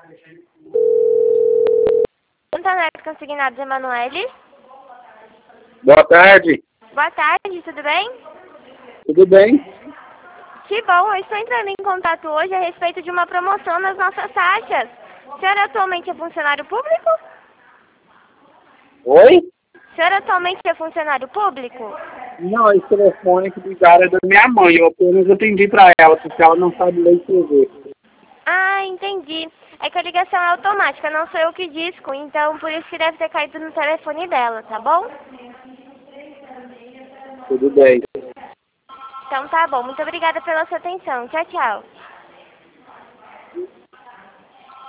Internet Consignados Emanuele. Boa tarde. Boa tarde, tudo bem? Tudo bem? Que bom, eu estou entrando em contato hoje a respeito de uma promoção nas nossas taxas. O senhor atualmente é funcionário público? Oi? O senhor atualmente é funcionário público? Não, esse telefone que ligaram é da minha mãe. Eu apenas atendi para ela, porque ela não sabe ler e escrever. Ah, entendi. É que a ligação é automática, não sou eu que disco, então por isso que deve ter caído no telefone dela, tá bom? Tudo bem. Então tá bom, muito obrigada pela sua atenção. Tchau, tchau.